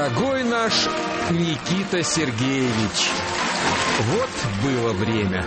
Дорогой наш Никита Сергеевич, вот было время.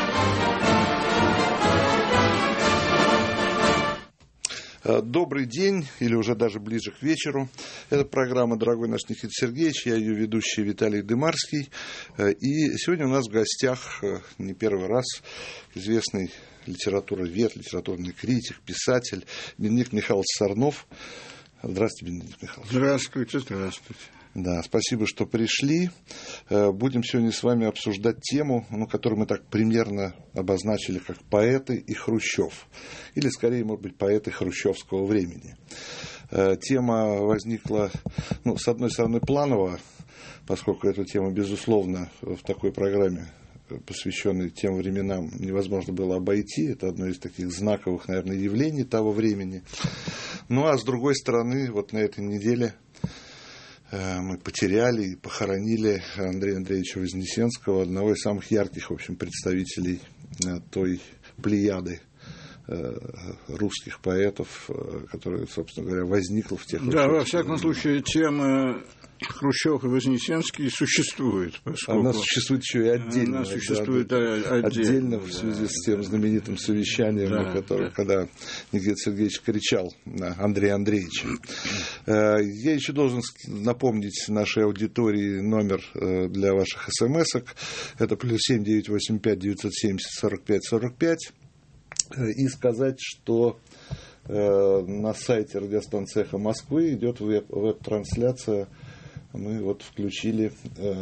Добрый день, или уже даже ближе к вечеру. Это программа «Дорогой наш Никита Сергеевич», я ее ведущий Виталий Дымарский. И сегодня у нас в гостях не первый раз известный литературовед, литературный критик, писатель Бенедикт Михайлович Сорнов. Здравствуйте, Бенедикт Михайлович. Здравствуйте, здравствуйте. Да, спасибо, что пришли. Будем сегодня с вами обсуждать тему, которую мы так примерно обозначили как «Поэты и Хрущев». Или, скорее, может быть, поэты хрущевского времени. Тема возникла, с одной стороны, планово, поскольку эту тему, безусловно, в такой программе, посвященной тем временам, невозможно было обойти. Это одно из таких знаковых, наверное, явлений того времени. А с другой стороны, вот на этой неделе мы потеряли и похоронили Андрея Андреевича Вознесенского, одного из самых ярких, в общем, представителей той плеяды русских поэтов, которая, собственно говоря, возникла в тех... Да, во всяком случае, тема Хрущев и Вознесенский существует. Поскольку она существует еще и отдельно. Она существует отдельно в связи с тем знаменитым совещанием, когда Никита Сергеевич кричал на Андрея Андреевича. Я еще должен напомнить нашей аудитории номер для ваших смс-ок. Это +7 985 970 45 45. И сказать, что на сайте радиостанции «Эхо Москвы» идет веб-трансляция. Мы включили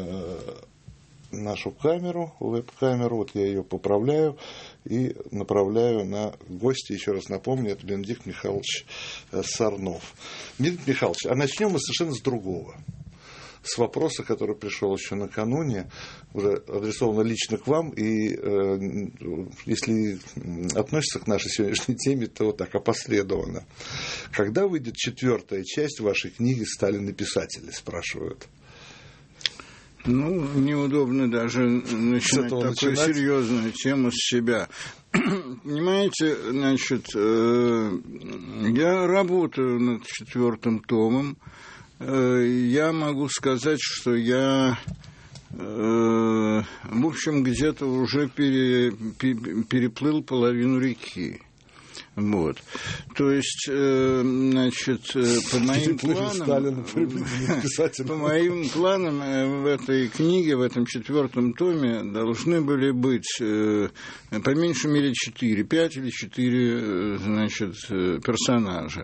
нашу камеру, веб-камеру, вот я ее поправляю и направляю на гостя. Еще раз напомню, это Бенедикт Михайлович Сорнов. Бенедикт Михайлович, а начнем мы совершенно с другого. С вопроса, который пришел еще накануне, уже адресовано лично к вам, и если относится к нашей сегодняшней теме, то вот так опосредованно. Когда выйдет 4-я часть вашей книги «Сталин и писатели», спрашивают? Неудобно даже начинать такую серьезную тему с себя. Понимаете, я работаю над 4-м томом. Я могу сказать, что я, в общем, где-то уже переплыл половину реки. Вот. То есть, по моим планам в этой книге, в этом 4-м томе должны были быть по меньшей мере 5 или 4, персонажа.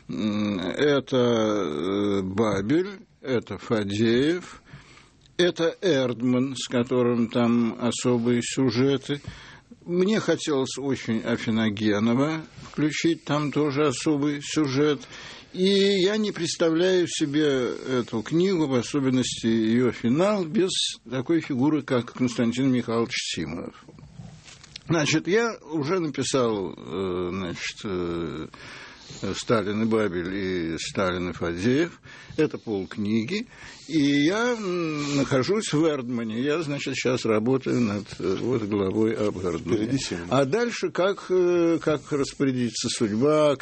Это Бабель, это Фадеев, это Эрдман, с которым там особые сюжеты. Мне хотелось очень Афиногенова включить, там тоже особый сюжет. И я не представляю себе эту книгу, в особенности ее финал, без такой фигуры, как Константин Михайлович Симонов. Я уже написал, Сталин и Бабель и Сталин и Фадеев. Это полкниги. И я нахожусь в Эрдмане. Я, сейчас работаю над главой об Эрдмане. А дальше как распорядится судьба,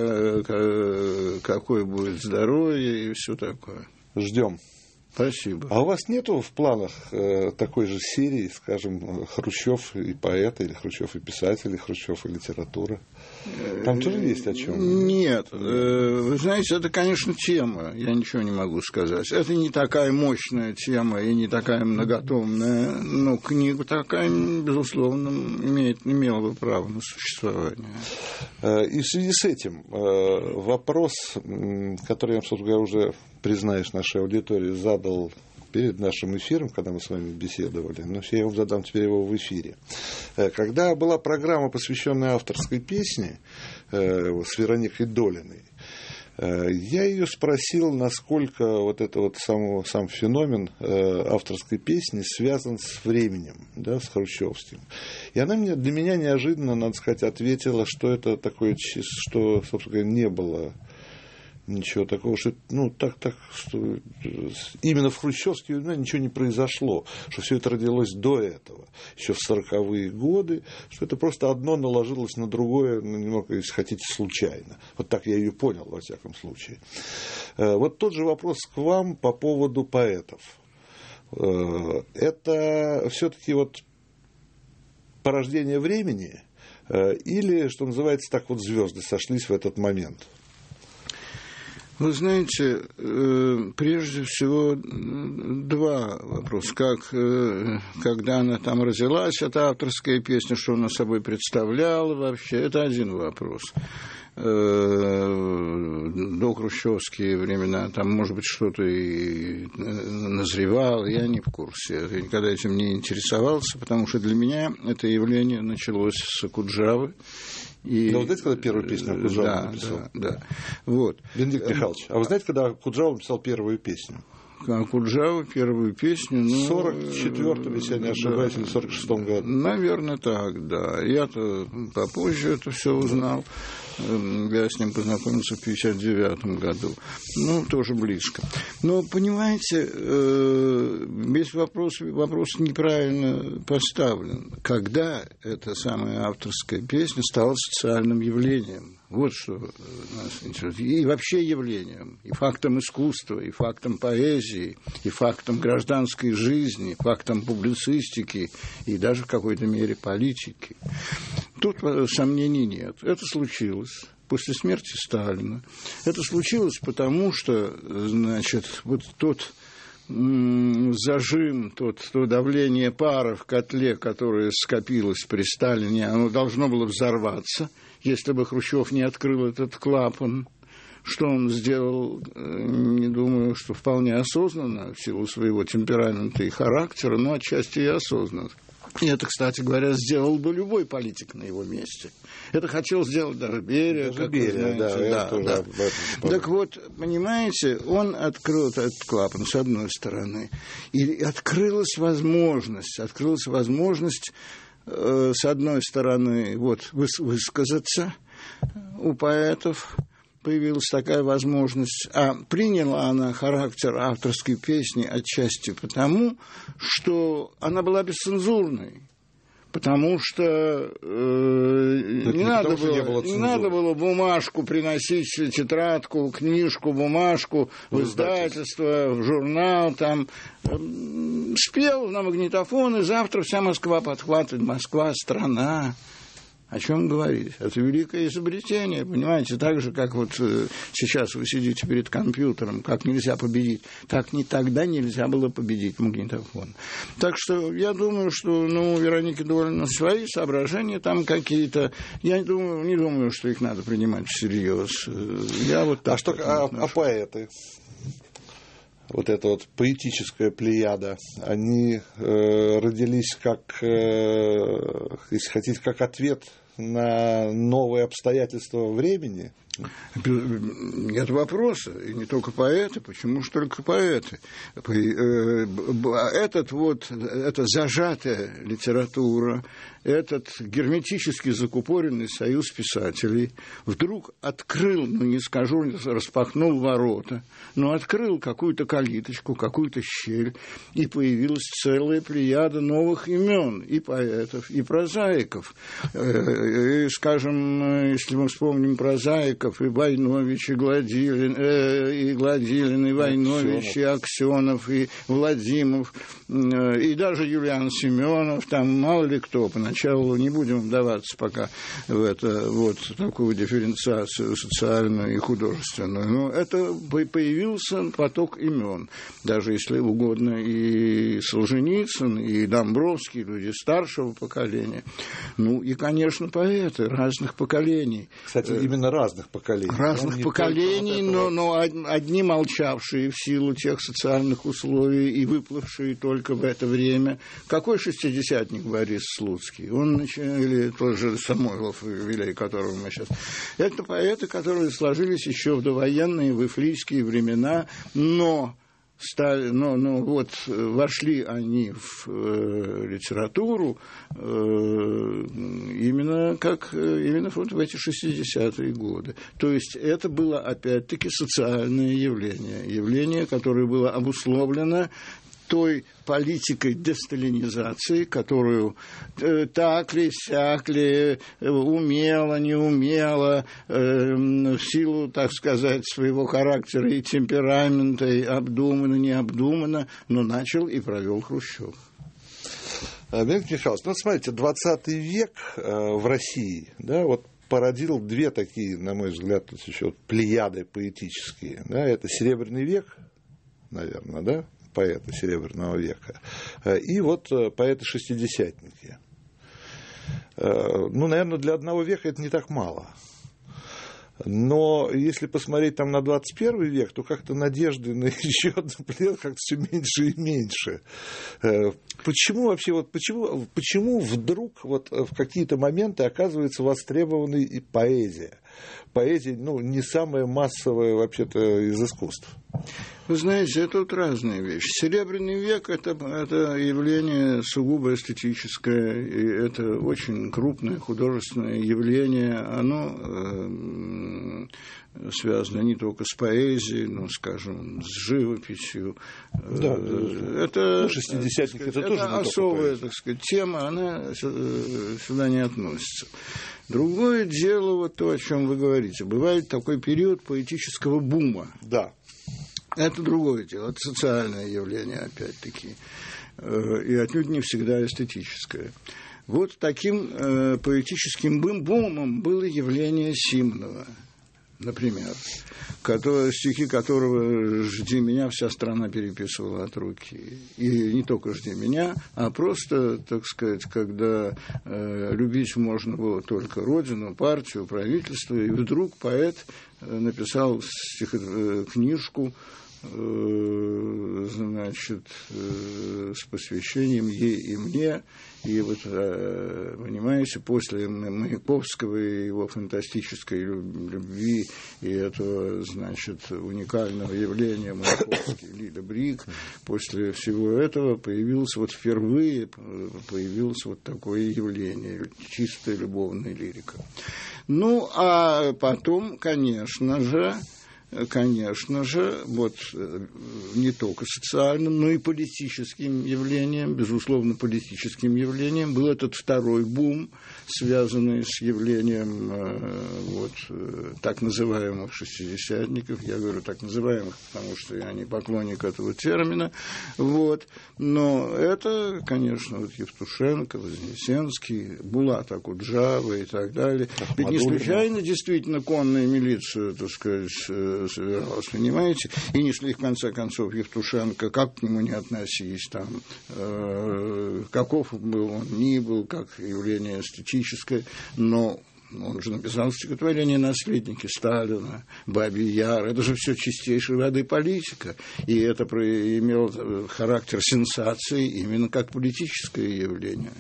какое будет здоровье и все такое. Ждем. Спасибо. А у вас нету в планах такой же серии, скажем, Хрущев и поэты, или Хрущев и писатели, Хрущев и литература? Там тоже есть о чем? Нет. Вы знаете, это, конечно, тема. Я ничего не могу сказать. Это не такая мощная тема и не такая многотомная, но книга такая, безусловно, имела бы право на существование. И в связи с этим вопрос, который я, собственно говоря, уже, признаюсь, нашей аудитории задал перед нашим эфиром, когда мы с вами беседовали, но я вам задам теперь его в эфире. Когда была программа, посвященная авторской песне с Вероникой Долиной, я ее спросил, насколько сам феномен авторской песни связан с временем, с хрущевским. И она для меня неожиданно, надо сказать, ответила, что это такое, что, собственно говоря, не было Ничего такого, что что именно в хрущевские времена ничего не произошло, что все это родилось до этого, еще в 40-е годы, что это просто одно наложилось на другое, немного, если хотите, случайно. Вот так я ее понял, во всяком случае. Вот тот же вопрос к вам по поводу поэтов. Это все-таки вот порождение времени или, что называется, так вот звезды сошлись в этот момент? Вы знаете, прежде всего два вопроса. Когда она там родилась, эта авторская песня, что она собой представляла вообще, это один вопрос. До хрущевские времена, там, может быть, что-то и назревало, я не в курсе. Я никогда этим не интересовался, потому что для меня это явление началось с Окуджавы. Да, вы знаете, когда первую песню Окуджава написал? Да. Вот. Бенедикт Михайлович, а вы знаете, когда Окуджава написал первую песню? Окуджава первую песню. В 44-м, если я не ошибаюсь, или в 46-м году. Наверное, так, да. Я-то попозже это все узнал. Я с ним познакомился в 59-м году. Тоже близко. Но, понимаете, весь вопрос неправильно поставлен. Когда эта самая авторская песня стала социальным явлением? Вот что нас интересует. И вообще явлением, и фактом искусства, и фактом поэзии, и фактом гражданской жизни, фактом публицистики, и даже в какой-то мере политики. Тут сомнений нет. Это случилось после смерти Сталина. Это случилось потому, что, вот тот зажим, то давление пара в котле, которое скопилось при Сталине, оно должно было взорваться, если бы Хрущев не открыл этот клапан. Что он сделал, не думаю, что вполне осознанно, в силу своего темперамента и характера, но отчасти и осознанно. И это, кстати говоря, сделал бы любой политик на его месте. Это хотел сделать даже Берия. Да. Так вот, понимаете, он открыл этот клапан, с одной стороны, и открылась возможность, с одной стороны, высказаться у поэтов, появилась такая возможность, а приняла она характер авторской песни отчасти потому, что она была бесцензурной. Потому что не надо было бумажку приносить, тетрадку, книжку, бумажку в издательство, в журнал, там спел на магнитофон, и завтра вся Москва подхватывает. Москва — страна. О чем говорить? Это великое изобретение, понимаете? Так же, как вот сейчас вы сидите перед компьютером, как нельзя победить, так тогда нельзя было победить магнитофон. Так что я думаю, что у Вероники довольно свои соображения там какие-то. Я не думаю, что их надо принимать всерьез. Я вот так. А поэты? Вот эта вот поэтическая плеяда, они родились как, если хотите, как ответ на новые обстоятельства времени? Нет вопроса, и не только поэты, почему же только поэты? Эта зажатая литература, этот герметически закупоренный союз писателей вдруг открыл, не скажу, распахнул ворота, но открыл какую-то калиточку, какую-то щель, и появилась целая плеяда новых имен, и поэтов, и прозаиков. И, скажем, если мы вспомним прозаиков, и Войнович, и Гладилин, и Войнович, и Аксенов, и Владимиров, и даже Юлиан Семенов, там мало ли кто, поначалу не будем вдаваться пока в это, такую дифференциацию социальную и художественную, но это появился поток имен, даже если угодно и Солженицын, и Домбровский, люди старшего поколения, и, конечно, поэты разных поколений. Кстати, именно разных поколений. Разных поколений, но одни молчавшие в силу тех социальных условий и выплывшие только в это время. Какой шестидесятник Борис Слуцкий? Или тот же Самойлов, Вилей, которого мы сейчас... Это поэты, которые сложились еще в довоенные, в эфлийские времена, но вошли они в литературу именно вот в эти 60-е годы. То есть это было, опять-таки, социальное явление, которое было обусловлено той политикой десталинизации, которую так ли, сяк ли, умело, не умело, в силу, так сказать, своего характера и темперамента, и обдуманно, не обдуманно, но начал и провел Хрущев. Леонид Михайлович, смотрите, 20 век в России, да, вот породил две такие, на мой взгляд, еще плеяды поэтические. Да, это Серебряный век, наверное, да, поэты Серебряного века, и вот поэты-шестидесятники. Наверное, для одного века это не так мало. Но если посмотреть там на 21 век, то как-то надежды на еще один плед как-то все меньше и меньше. Почему вообще, почему вдруг в какие-то моменты оказывается востребованной и поэзия? Поэзия, не самая массовая вообще-то из искусств. Вы знаете, это вот разные вещи. Серебряный век – это явление сугубо эстетическое, и это очень крупное художественное явление. Оно связано не только с поэзией, но, скажем, с живописью. Да, это, шестидесятники, это тоже не особая, так сказать, тема, она сюда не относится. Другое дело, вот то, о чем вы говорите. Бывает такой период поэтического бума. Да. Это другое дело, это социальное явление, опять-таки, и отнюдь не всегда эстетическое. Вот таким поэтическим бумом было явление Симонова, например, стихи которого «Жди меня» вся страна переписывала от руки. И не только «Жди меня», а просто, так сказать, когда любить можно было только родину, партию, правительство, и вдруг поэт написал книжку, значит, с посвящением ей и мне. И вот, понимаете, после Маяковского и его фантастической любви и этого, значит, уникального явления Маяковский, Лида Брик, после всего этого впервые появилось вот такое явление, чистая любовная лирика. А потом, конечно же, вот не только социальным, но и политическим явлением, безусловно, политическим явлением был этот второй бум, связанный с явлением так называемых шестидесятников. Я говорю так называемых, потому что я не поклонник этого термина. Но это, конечно, Евтушенко, Вознесенский, Булат Акуджава и так далее. Ведь не случайно действительно конная милиция, так сказать, собиралась, понимаете? И несли, в конце концов, Евтушенко, как к нему не относились, там, каков был он ни был, как явление эстетическое, но он же написал стихотворение «Наследники Сталина», «Бабий Яр». Это же все чистейшей воды политика. И это имело характер сенсации именно как политическое явление.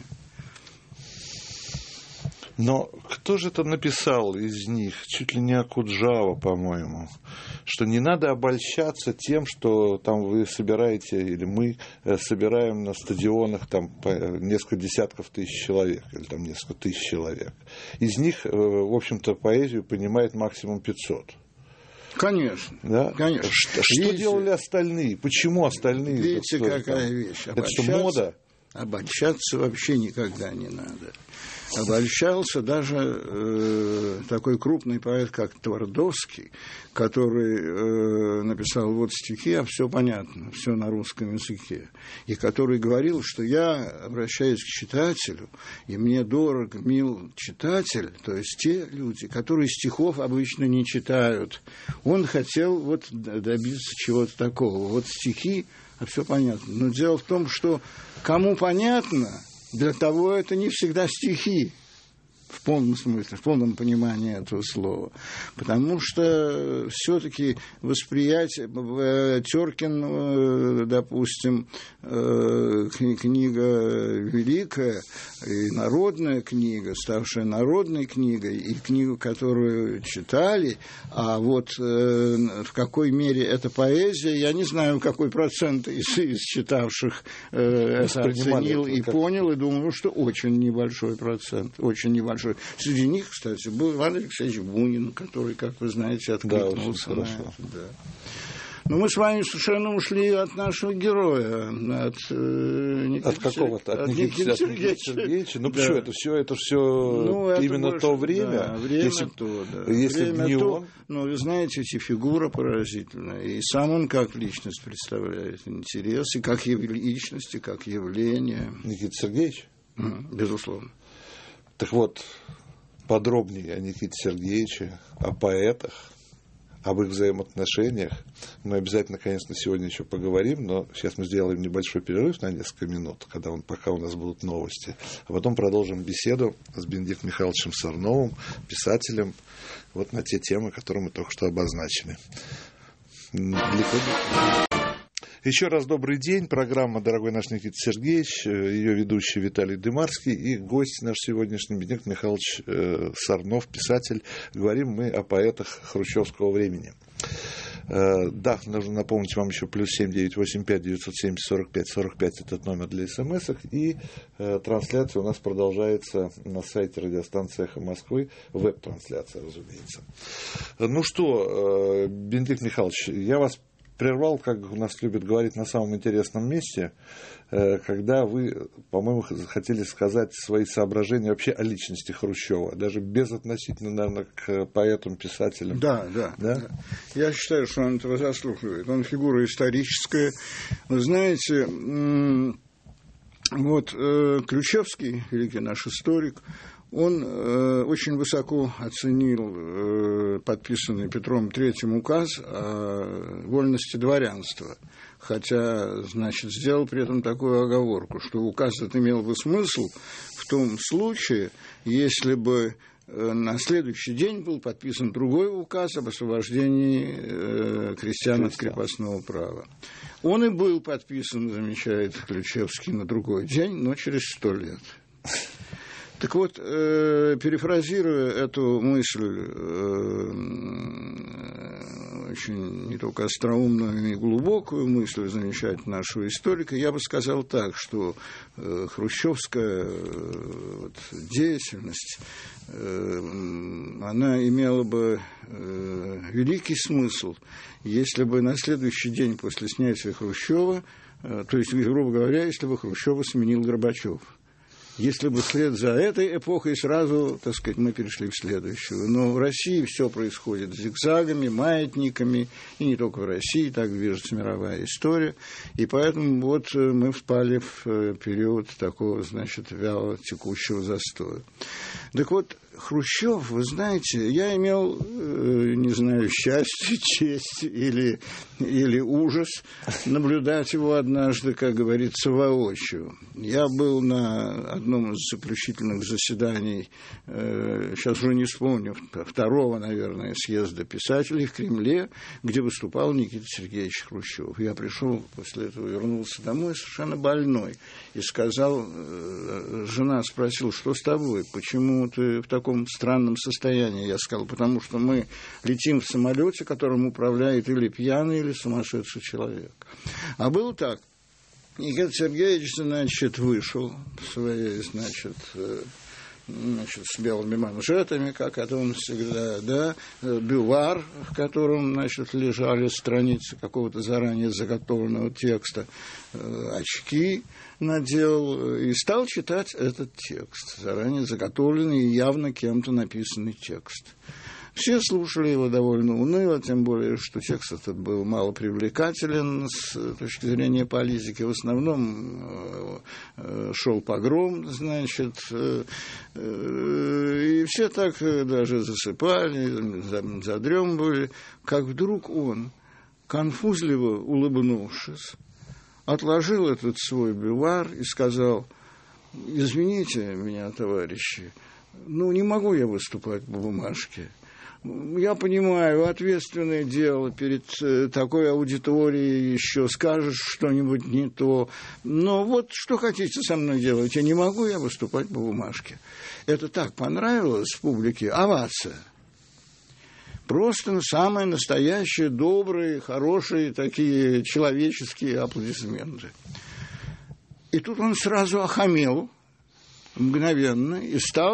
Но кто же это написал из них? Чуть ли не Акуджава, по-моему. Что не надо обольщаться тем, что там вы собираете, или мы собираем на стадионах там несколько десятков тысяч человек, или там несколько тысяч человек. Из них, в общем-то, поэзию понимает максимум 500. Конечно. Да? Конечно. Что делали остальные? Почему остальные? Видите, какая вещь. Это что, мода? Обольщаться вообще никогда не надо. Обольщался даже такой крупный поэт, как Твардовский, который написал стихи, а все понятно, все на русском языке, и который говорил, что я обращаюсь к читателю, и мне дорог, мил читатель, то есть те люди, которые стихов обычно не читают. Он хотел добиться чего-то такого. Стихи, а все понятно. Но дело в том, что кому понятно, для того это не всегда стихи. в полном смысле, в полном понимании этого слова. Потому что все-таки восприятие, Теркин, допустим, книга великая и народная книга, ставшая народной книгой, и книгу, которую читали, а вот в какой мере это поэзия, я не знаю, какой процент из читавших это оценил и понял, и думаю, что очень небольшой процент, очень небольшой. Среди них, кстати, был Иван Алексеевич Бунин, который, как вы знаете, откликнулся на это. Да. Но мы с вами совершенно ушли от нашего героя, от Никиты Сергеевича. Ну, почему это все именно то время? Да, время если время не он... Ну, вы знаете, эти фигура поразительная. И сам он как личность представляет интерес, и как личность, и как явление. Никита Сергеевич? Безусловно. Так вот, подробнее о Никите Сергеевиче, о поэтах, об их взаимоотношениях мы обязательно, конечно, сегодня еще поговорим, но сейчас мы сделаем небольшой перерыв на несколько минут, пока у нас будут новости, а потом продолжим беседу с Бенедиктом Михайловичем Сорновым, писателем, вот на те темы, которые мы только что обозначили. Еще раз добрый день. Программа «Дорогой наш Никита Сергеевич», ее ведущий Виталий Дымарский и гость наш сегодняшний Бенедикт Михайлович Сорнов, писатель. Говорим мы о поэтах хрущевского времени. Да, нужно напомнить вам еще +7 985 970 45 45 этот номер для смс-ок. И трансляция у нас продолжается на сайте радиостанции «Эхо Москвы», веб-трансляция, разумеется. Ну что, Бенедикт Михайлович, я вас прервал, как у нас любят говорить, на самом интересном месте, когда вы, по-моему, хотели сказать свои соображения вообще о личности Хрущева, даже безотносительно, наверное, к поэтам, писателям. Да. Я считаю, что он этого заслуживает. Он фигура историческая. Вы знаете, вот Ключевский, великий наш историк, он очень высоко оценил подписанный Петром III указ о вольности дворянства, хотя, значит, сделал при этом такую оговорку, что указ этот имел бы смысл в том случае, если бы на следующий день был подписан другой указ об освобождении крестьян от крепостного права. Он и был подписан, замечает Ключевский, на другой день, но через 100 лет. Так вот, перефразируя эту мысль, очень не только остроумную, но и глубокую мысль, замечательно, нашего историка, я бы сказал так, что хрущевская деятельность, она имела бы великий смысл, если бы на следующий день после снятия Хрущева, то есть, грубо говоря, если бы Хрущева сменил Горбачев. Если бы вслед за этой эпохой сразу, так сказать, мы перешли в следующую. Но в России все происходит зигзагами, маятниками, и не только в России, так движется мировая история. И поэтому вот мы впали в период такого, значит, вяло текущего застоя. Так вот, Хрущев, вы знаете, я имел, не знаю, счастье, честь или ужас наблюдать его однажды, как говорится, воочию. Я был на одном из заключительных заседаний, сейчас уже не вспомню, второго, наверное, съезда писателей в Кремле, где выступал Никита Сергеевич Хрущев. Я пришел, после этого вернулся домой совершенно больной и сказал, жена спросила, что с тобой, почему ты в таком странном состоянии? Я сказал, потому что мы летим в самолете, которым управляет или пьяный, или сумасшедший человек. А было так. Никита Сергеевич, значит, вышел в своей, значит, с белыми манжетами, как это он всегда, да, бювар, в котором, значит, лежали страницы какого-то заранее заготовленного текста, очки надел и стал читать этот текст, заранее заготовленный и явно кем-то написанный текст. Все слушали его довольно уныло, тем более, что текст этот был мало привлекателен с точки зрения политики. В основном шел погром, значит, и все так даже засыпали, задремывали, как вдруг он, конфузливо улыбнувшись, отложил этот свой бювар и сказал: «Извините меня, товарищи, не могу я выступать по бумажке. Я понимаю, ответственное дело перед такой аудиторией, еще скажешь что-нибудь не то. Но вот что хотите со мной делать, не могу я выступать по бумажке. Это так понравилось публике, овация. Просто самые настоящие, добрые, хорошие, такие человеческие аплодисменты. И тут он сразу охамел, мгновенно, и стал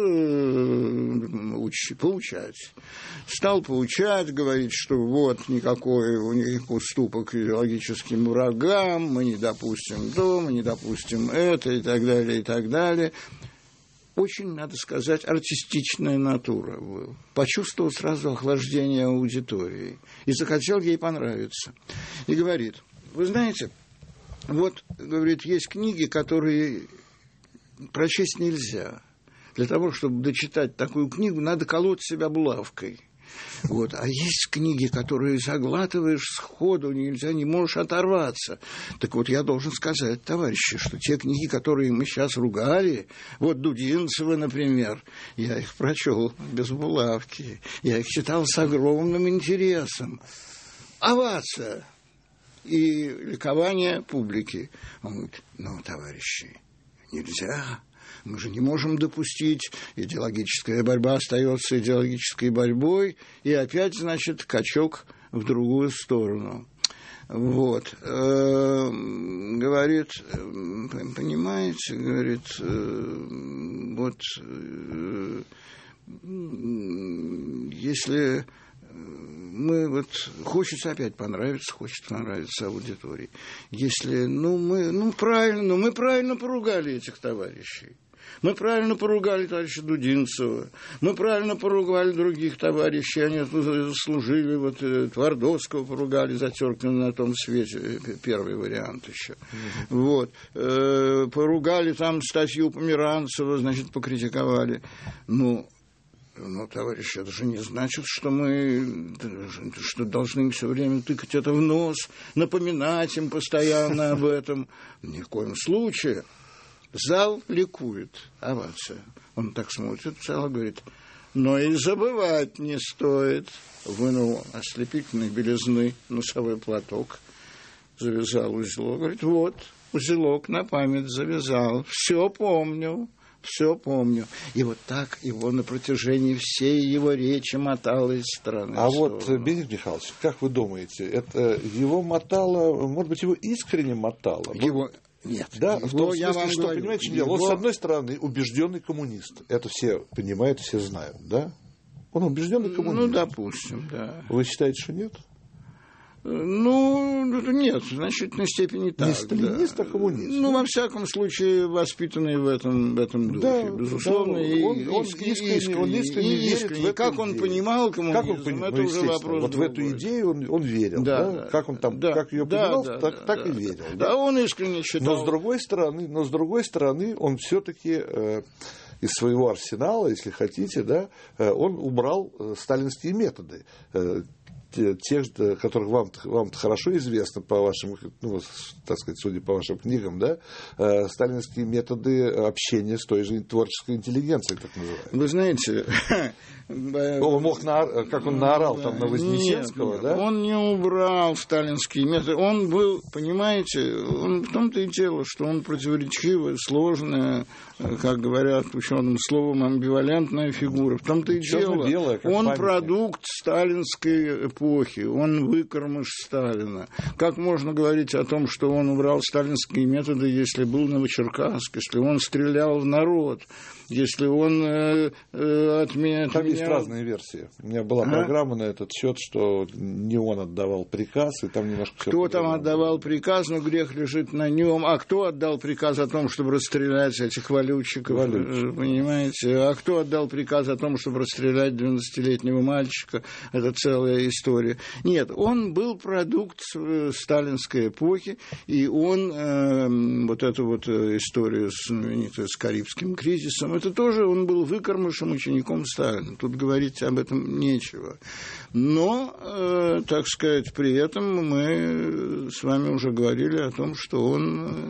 поучать. Стал поучать, говорить, что вот никакой у них уступок идеологическим врагам, мы не допустим то, мы не допустим это, и так далее, и так далее. Очень, надо сказать, артистичная натура была. Почувствовал сразу охлаждение аудитории и захотел ей понравиться. И говорит, вы знаете, вот, говорит, есть книги, которые прочесть нельзя. Для того, чтобы дочитать такую книгу, надо колоть себя булавкой. Вот. А есть книги, которые заглатываешь сходу, нельзя, не можешь оторваться. Так вот, я должен сказать, товарищи, что те книги, которые мы сейчас ругали, вот Дудинцева, например, я их прочел без булавки, я их читал с огромным интересом. Овация и ликование публики. Он говорит, товарищи, нельзя. Мы же не можем допустить, идеологическая борьба остается идеологической борьбой, и опять, значит, качок в другую сторону. Вот. Говорит, понимаете, говорит, вот если мы вот хочется опять понравиться, хочет понравиться аудитории. Если, мы правильно поругали этих товарищей. Мы правильно поругали товарища Дудинцева, мы правильно поругали других товарищей, они заслужили, вот Твардовского поругали за Теркина на том свете, первый вариант еще. Вот. Поругали там статью Померанцева, значит, покритиковали. Товарищи, это же не значит, что мы должны им все время тыкать это в нос, напоминать им постоянно об этом. Ни в коем случае. Зал ликует, овация. Он так смотрит в зал и говорит, но и забывать не стоит. Вынул ослепительной белизны носовой платок, завязал узелок. Говорит, вот, узелок на память завязал, все помню. И вот так его на протяжении всей его речи мотало из стороны в сторону. Вот, Бенедикт Михайлович, как вы думаете, это его мотало, может быть, его искренне мотало? Нет. Да, в том я смысле, вам что, говорю, понимаете, он, с одной стороны, убежденный коммунист. Это все понимают, все знают, да? Он убежденный коммунист. Допустим, да. Вы считаете, что нет? Нет, в значительной степени так. Не сталинист, а коммунист. Во всяком случае, воспитанный в этом духе, да, безусловно. Да, он искренне верит в эту как он идею. понимал коммунизм, это уже вопрос вот другой. в эту идею он верил. Да. Как он там, как ее понимал, так и верил. Да, он искренне считал. Но с другой стороны, он все-таки из своего арсенала, если хотите, да, он убрал сталинские методы. Тех, которых вам хорошо известно по вашим, так сказать, судя по вашим книгам, да, сталинские методы общения с той же творческой интеллигенцией, так называемой. Вы знаете, он мог, как он наорал там на Вознесенского, да? Он не убрал сталинские методы. Он был, понимаете, в том-то и дело, что он противоречивая, сложная, как говорят ученым словом, амбивалентная фигура. В том-то и дело. Он продукт сталинской эпохи, он выкормыш Сталина. Как можно говорить о том, что он убрал сталинские методы, если был Новочеркасск, если он стрелял в народ, если он отменял... Там есть разные версии. У меня была программа на этот счет, что не он отдавал приказ, и там немножко... Кто там отдавал приказ, но грех лежит на нем. А кто отдал приказ о том, чтобы расстрелять этих валютчиков? Понимаете? А кто отдал приказ о том, чтобы расстрелять 12-летнего мальчика? Это целая история. Нет, он был продукт сталинской эпохи, и он, вот эту вот историю знаменитую с Карибским кризисом, это тоже он был выкормышем, учеником Сталина. Тут говорить об этом нечего. Но, так сказать, при этом мы с вами уже говорили о том, что он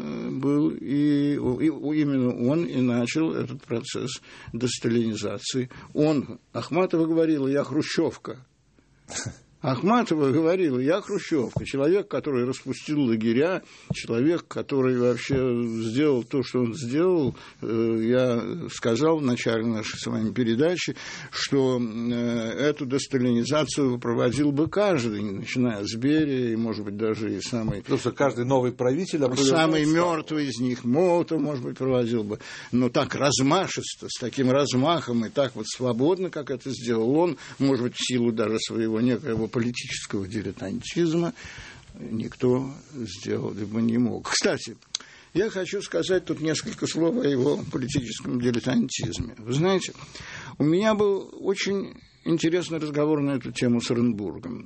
был, и именно он и начал этот процесс десталинизации. Ахматова говорила: «Я хрущевка». Ахматова говорила: «Я хрущевка». Человек, который распустил лагеря, человек, который вообще сделал то, что он сделал. Я сказал в начале нашей с вами передачи, что эту десталинизацию проводил бы каждый, начиная с Берии, и, может быть, даже и самый... Потому что каждый новый правитель... Самый мертвый из них, Молотов, может быть, проводил бы. Но так размашисто, с таким размахом и так вот свободно, как это сделал он, может быть, в силу даже своего некоего политического дилетантизма, никто сделать бы не мог. Кстати, я хочу сказать тут несколько слов о его политическом дилетантизме. Вы знаете, у меня был очень интересный разговор на эту тему с Оренбургом.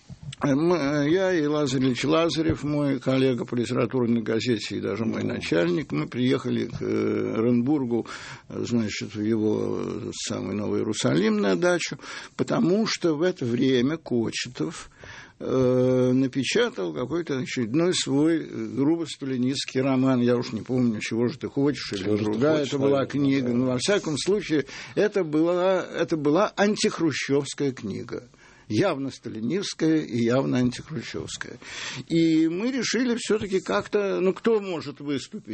Я и Лазарь Ильич Лазарев, мой коллега по литературной газете и даже мой начальник, мы приехали к Оренбургу, значит, в его самый Новый Иерусалим на дачу, потому что в это время Кочетов напечатал какой-то очередной свой грубо сталинистский роман. Я уж не помню, «Чего же ты хочешь» или другая. Это была книга. Но, во всяком случае, это была антихрущевская книга. Явно сталинистская и явно антихрущевская. И мы решили все-таки как-то, кто может выступить,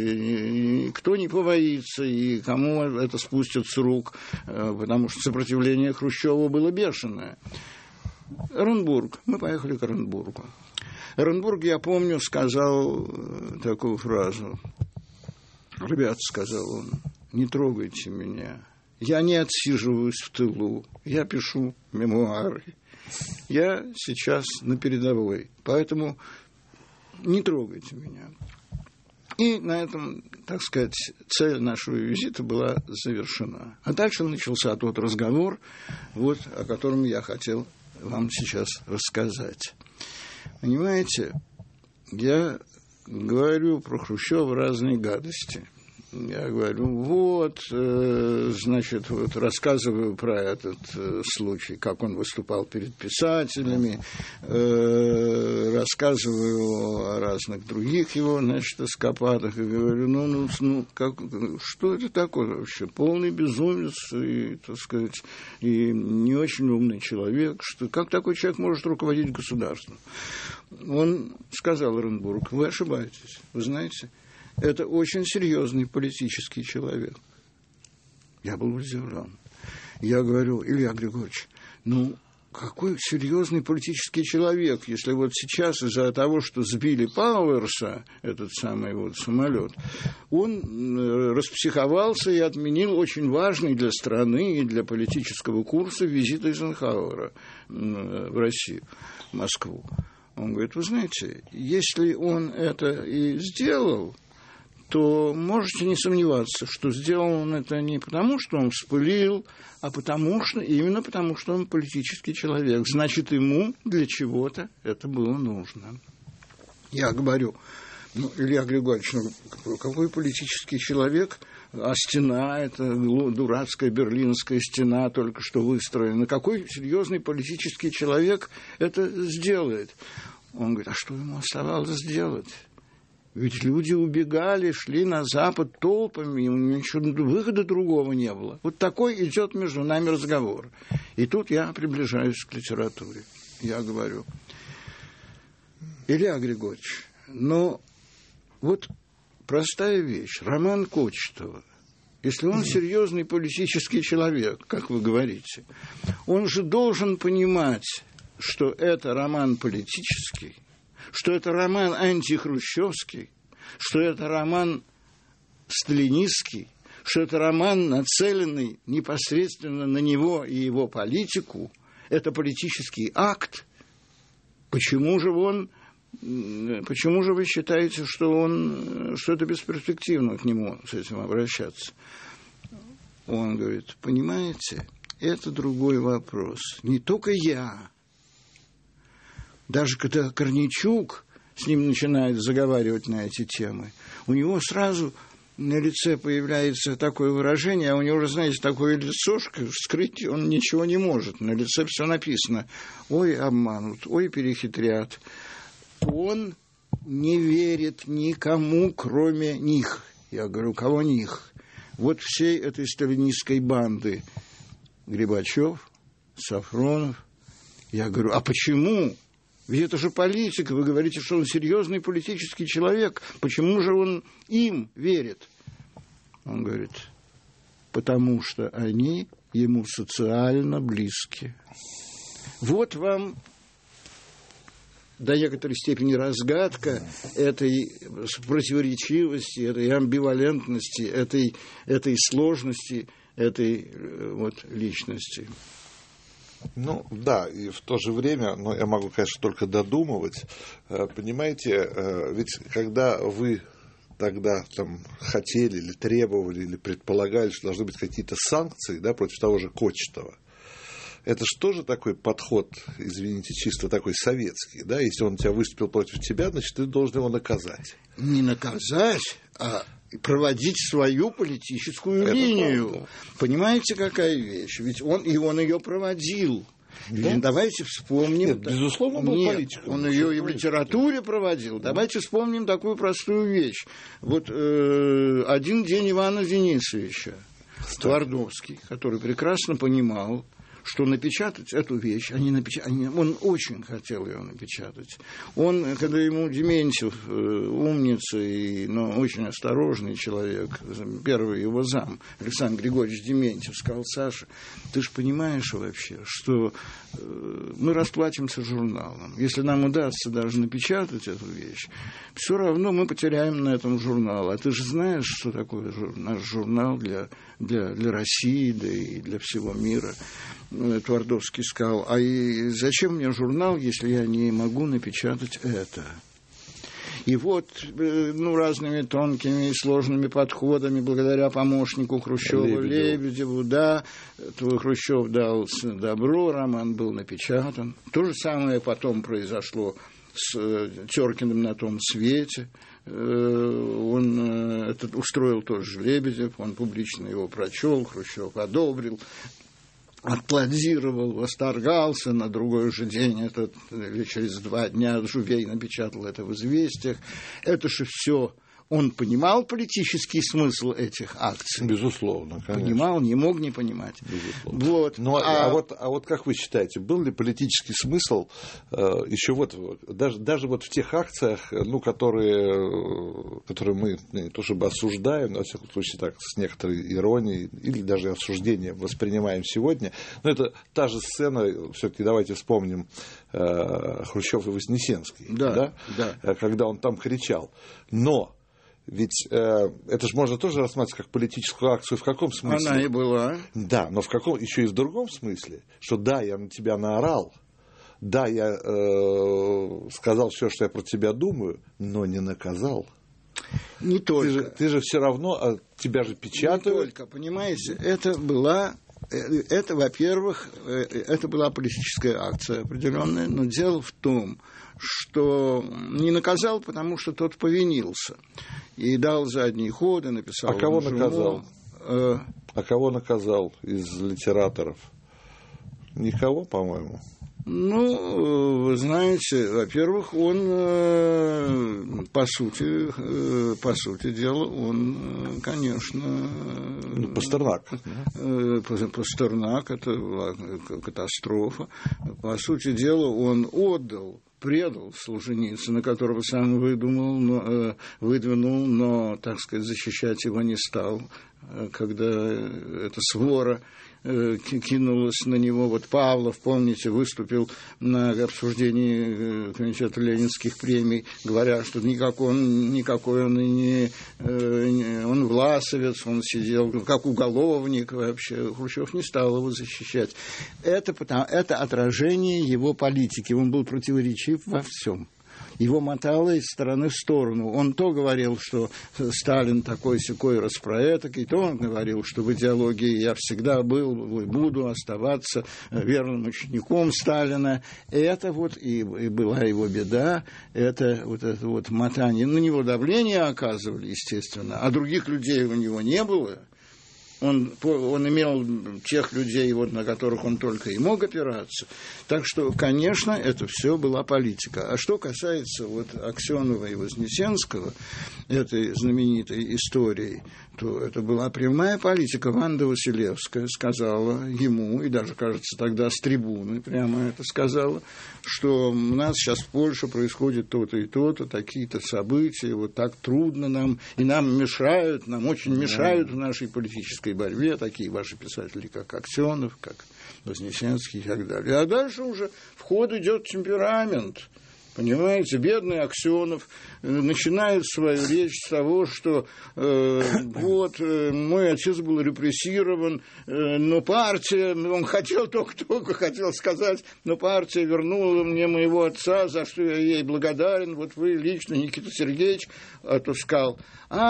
и кто не побоится, и кому это спустят с рук, потому что сопротивление Хрущеву было бешеное. Оренбург. Мы поехали к Оренбургу. Оренбург, я помню, сказал такую фразу. «Ребята, — сказал он, — не трогайте меня. Я не отсиживаюсь в тылу, я пишу мемуары. Я сейчас на передовой, поэтому не трогайте меня». И на этом, так сказать, цель нашего визита была завершена. А дальше начался тот разговор, вот, о котором я хотел вам сейчас рассказать. Понимаете, я говорю про Хрущева разные гадости. Я говорю, значит, рассказываю про этот случай, как он выступал перед писателями, рассказываю о разных других его, значит, эскападах, и говорю, что это такое вообще? Полный безумец и, так сказать, и не очень умный человек. Как такой человек может руководить государством? Он сказал: Оренбург, вы ошибаетесь, вы знаете, это очень серьезный политический человек. Я был удивлен. Я говорю: Илья Григорьевич, какой серьезный политический человек, если вот сейчас из-за того, что сбили Пауэрса, этот самый самолет, он распсиховался и отменил очень важный для страны и для политического курса визит Эйзенхауэра в Россию, в Москву. Он говорит: вы знаете, если он это и сделал, то можете не сомневаться, что сделал он это не потому, что он вспылил, а именно потому, что он политический человек. Значит, ему для чего-то это было нужно. Я говорю: Илья Григорьевич, какой политический человек, а стена, это дурацкая берлинская стена, только что выстроена. Какой серьезный политический человек это сделает? Он говорит: а что ему оставалось сделать? Ведь люди убегали, шли на Запад толпами, ничего, выхода другого не было. Вот такой идет между нами разговор. И тут я приближаюсь к литературе. Я говорю: Илья Григорьевич, вот простая вещь. Роман Кочетова. Если он серьезный политический человек, как вы говорите, он же должен понимать, что это роман политический, что это роман антихрущевский, что это роман сталинистский, что это роман, нацеленный непосредственно на него и его политику, это политический акт. Почему же вы считаете, что это бесперспективно к нему с этим обращаться? Он говорит: понимаете, это другой вопрос. Не только я. Даже когда Корнейчук с ним начинает заговаривать на эти темы, у него сразу на лице появляется такое выражение, а у него уже, знаете, такое лицо, что скрыть он ничего не может. На лице все написано: ой, обманут, ой, перехитрят. Он не верит никому, кроме них. Я говорю, кого них? Вот всей этой сталинистской банды. Грибачев, Сафронов. Я говорю, а почему? Ведь это же политик. Вы говорите, что он серьезный политический человек. Почему же он им верит? Он говорит, потому что они ему социально близки. Вот вам до некоторой степени разгадка этой противоречивости, этой амбивалентности, этой сложности, этой вот личности. Ну, да, и в то же время, но я могу, конечно, только додумывать. Понимаете, ведь когда вы тогда там хотели или требовали, или предполагали, что должны быть какие-то санкции, да, против того же Кочетова, это же тоже такой подход, извините, чисто такой советский, да, если он тебя выступил против тебя, значит, ты должен его наказать. Не наказать, а проводить свою политическую линию. Правда. Понимаете, какая вещь? Ведь он ее проводил. Да? Давайте вспомним. Нет, безусловно, был политиком. Он ее и в литературе проводил. Давайте вспомним такую простую вещь. Вот один день Ивана Денисовича Твардовский, который прекрасно понимал, что напечатать эту вещь, он очень хотел ее напечатать. Он, когда ему Дементьев, умница, но очень осторожный человек, первый его зам, Александр Григорьевич Дементьев, сказал, Саша, ты же понимаешь вообще, что мы расплатимся журналом. Если нам удастся даже напечатать эту вещь, все равно мы потеряем на этом журнал. А ты же знаешь, что такое наш журнал для России, да и для всего мира. Твардовский сказал, а и зачем мне журнал, если я не могу напечатать это? И вот, разными тонкими и сложными подходами, благодаря помощнику Хрущева Лебедеву, да, Хрущев дал добро, роман был напечатан. То же самое потом произошло с Теркиным «На том свете». Он это устроил тоже Лебедев, он публично его прочел, Хрущев одобрил, аплодировал, восторгался. На другой же день, или через 2 дня, Жувей напечатал это в «Известиях». Это же все. Он понимал политический смысл этих акций? Безусловно, конечно. Понимал, не мог не понимать. Безусловно. Вот. Ну, а вот как вы считаете, был ли политический смысл еще даже вот в тех акциях, которые мы не то чтобы осуждаем, но, во всяком случае, так, с некоторой иронией или даже осуждением воспринимаем сегодня, но это та же сцена, все-таки давайте вспомним Хрущев и Вознесенский, да. Когда он там кричал. Но ведь это же можно тоже рассматривать как политическую акцию. В каком смысле? Она и была. Да, но еще и в другом смысле, что да, я на тебя наорал, да, я сказал все, что я про тебя думаю, но не наказал. Не только. Ты же все равно, тебя же печатают. Не только, понимаете, это, во-первых, это была политическая акция определенная, но дело в том, что не наказал, потому что тот повинился. И дал задний ход, и написал... А кого наказал? А кого наказал из литераторов? Никого, по-моему. Ну, вы знаете, во-первых, он, по сути дела, он, конечно... Пастернак. Пастернак, это была катастрофа. По сути дела, он предал Солженицына, которого сам выдвинул, но, так сказать, защищать его не стал, когда эта свора кинулась на него. Вот Павлов, помните, выступил на обсуждении комитета ленинских премий, говоря, что никакой он и не... Он власовец, он сидел как уголовник вообще. Хрущев не стал его защищать. Это отражение его политики. Он был противоречив во всем. Его мотало из стороны в сторону. Он то говорил, что Сталин такой-сякой распроэток, и то он говорил, что в идеологии я всегда был и буду оставаться верным учеником Сталина. Это вот и была его беда, это вот мотание. На него давление оказывали, естественно, а других людей у него не было. он имел тех людей, вот, на которых он только и мог опираться. Так что, конечно, это все была политика. А что касается вот Аксенова и Вознесенского, этой знаменитой истории, то это была прямая политика. Ванда Василевская сказала ему, и даже, кажется, тогда с трибуны прямо это сказала, что у нас сейчас в Польше происходит то-то и то-то, такие-то события, вот так трудно нам, и нам мешают, нам очень мешают в нашей политической борьбе такие ваши писатели, как Аксенов, как Вознесенский и так далее. А дальше уже в ход идет темперамент. Понимаете, бедный Аксенов начинает свою речь с того, что вот мой отец был репрессирован, но партия, он хотел только хотел сказать, но партия вернула мне моего отца, за что я ей благодарен, вот вы лично, Никита Сергеевич, отпускал.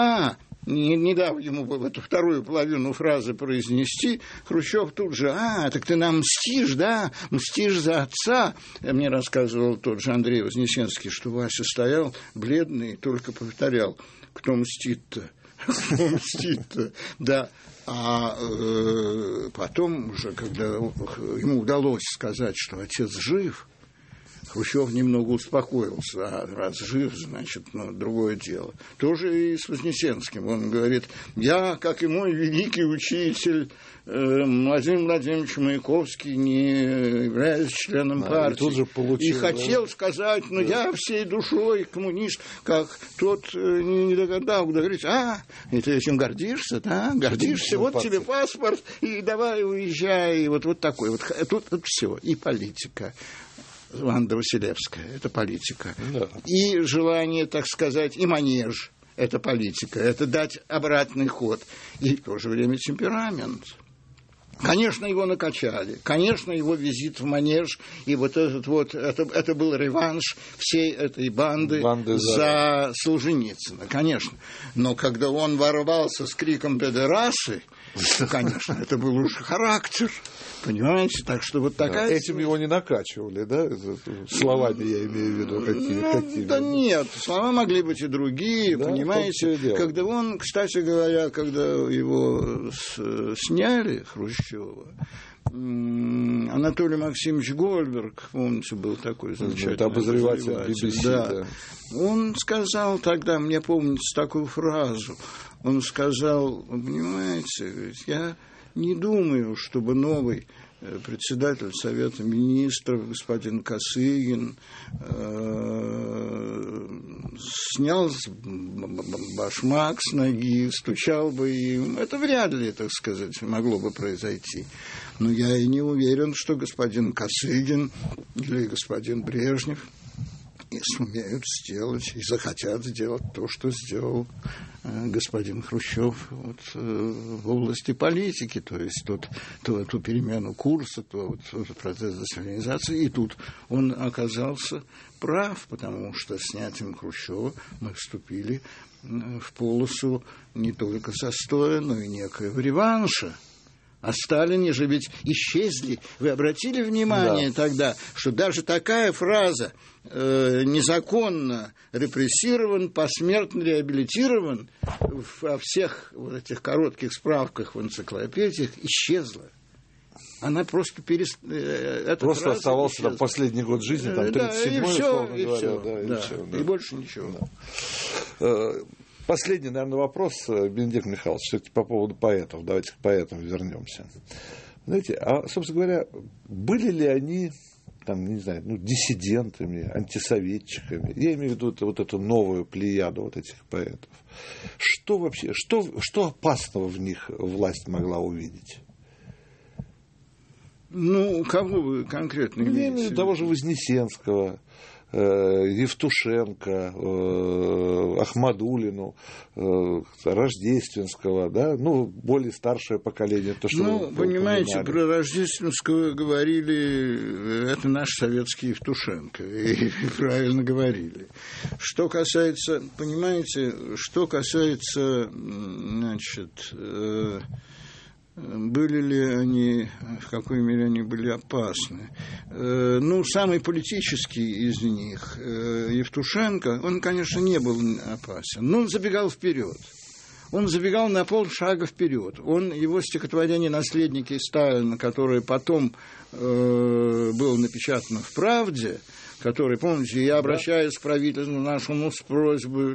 Не дав ему эту вторую половину фразы произнести, Хрущев тут же: так ты нам мстишь, да? Мстишь за отца? Мне рассказывал тот же Андрей Вознесенский, что Вася стоял бледный и только повторял: кто мстит-то? Кто мстит-то? Да. А потом уже, когда ему удалось сказать, что отец жив, Хрущев немного успокоился, раз жив, значит, другое дело. Тоже и с Вознесенским. Он говорит: я, как и мой великий учитель Владимир Владимирович Маяковский, не являюсь членом партии. И хотел сказать, я всей душой коммунист, как тот не догадал, говорит: и ты этим гордишься, да? Гордишься, вот тебе паспорт, и давай уезжай. Вот такой вот. Тут все, и политика. Ванда Василевская – это политика. Да. И желание, так сказать, и манеж – это политика. Это дать обратный ход. И в то же время темперамент. Конечно, его накачали. Конечно, его визит в манеж. И вот этот вот, это был реванш всей этой банды за Солженицына. Конечно. Но когда он ворвался с криком «педерасы», конечно, это был уже характер. Понимаете? Так что вот такая... Этим его не накачивали, да? Словами я имею в виду. Какими? Да нет, слова могли быть и другие, да, понимаете? Когда он, кстати говоря, когда его сняли, Хрущева, Анатолий Максимович Гольберг, помните, был такой замечательный обозреватель BBC, да. Он сказал тогда, мне помнится такую фразу, он сказал: понимаете, я не думаю, чтобы новый председатель Совета Министров господин Косыгин снял башмак с ноги, стучал бы им. Это вряд ли, так сказать, могло бы произойти. Но я и не уверен, что господин Косыгин или господин Брежнев и сумеют сделать, и захотят сделать то, что сделал господин Хрущев в области политики, то есть ту перемену курса, тот процесс десталинизации. И тут он оказался прав, потому что снятием Хрущева мы вступили в полосу не только застоя, но и некоего реванша. А Сталине же ведь исчезли. Вы обратили внимание тогда, что даже такая фраза «незаконно репрессирован, посмертно реабилитирован» во всех вот этих коротких справках в энциклопедиях исчезла. Она просто просто оставался там последний год жизни, там 37-й, условно говоря. И больше ничего. Да. Последний, наверное, вопрос, Бенедикт Михайлович, все-таки по поводу поэтов. Давайте к поэтам вернемся. Знаете, собственно говоря, были ли они, там, не знаю, диссидентами, антисоветчиками? Я имею в виду вот эту новую плеяду вот этих поэтов. Что вообще, что опасного в них власть могла увидеть? Кого вы конкретно имеете? Я имею в виду того же Вознесенского, Евтушенко, Ахмадуллину, Рождественского, да, более старшее поколение. То, что понимаете, про Рождественского говорили, это наш советский Евтушенко, и правильно говорили. Что касается, значит, были ли они, в какой мере они были опасны? Самый политический из них, Евтушенко, он, конечно, не был опасен, но он забегал вперед. он забегал на полшага вперед. Его стихотворение «Наследники Сталина», которое потом было напечатано в «Правде», который, помните, я обращаюсь к правительству нашему с просьбой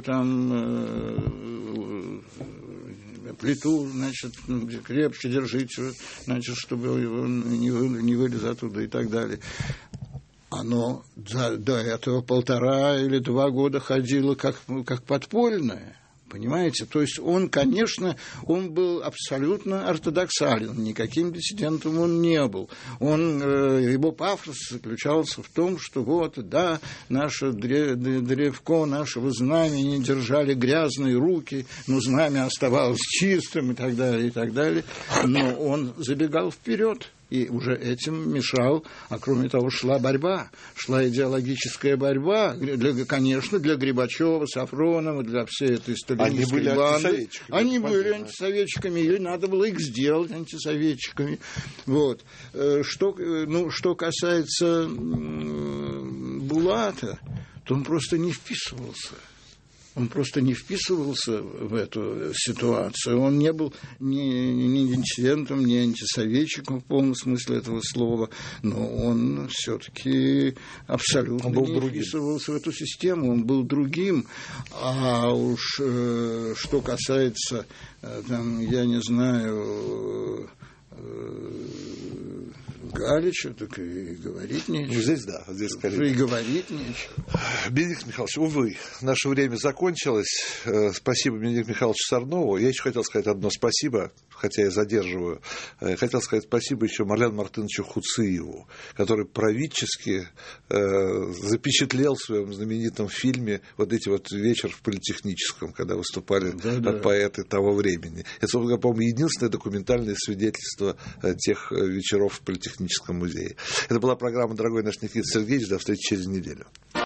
плиту, значит, крепче держите, значит, чтобы он не вылез оттуда и так далее. Оно до этого 1,5 или 2 года ходило как подпольное. Понимаете? То есть он, конечно, он был абсолютно ортодоксален, никаким диссидентом он не был. Его пафос заключался в том, что вот, да, наше древко нашего знамени держали грязные руки, но знамя оставалось чистым и так далее, и так далее. Но он забегал вперед. И уже этим мешал, а кроме того, шла идеологическая борьба, конечно, для Грибачева, Сафронова, для всей этой сталинистской банды. Они были антисоветчиками, или надо было их сделать антисоветчиками. Вот. Что касается Булата, то он просто не вписывался. Он просто не вписывался в эту ситуацию. Он не был ни диссидентом, ни антисоветчиком в полном смысле этого слова, но он все-таки абсолютно не вписывался в эту систему. Он был другим. А уж что касается, я не знаю, Галича, так и говорить нечего. Здесь скорее. И говорить нечего. Бенедикт Михайлович, увы, наше время закончилось. Спасибо Бенедикту Михайловичу Сорнову. Я еще хотел сказать одно спасибо, хотя я задерживаю. Хотел сказать спасибо еще Марлену Мартыновичу Хуциеву, который правительски запечатлел в своем знаменитом фильме вот эти вот вечер в Политехническом, когда выступали поэты того времени. Это, собственно, по-моему, единственное документальное свидетельство тех вечеров в Политехническом музее. Это была программа «Дорогой наш Никита Сергеевич». До встречи через неделю.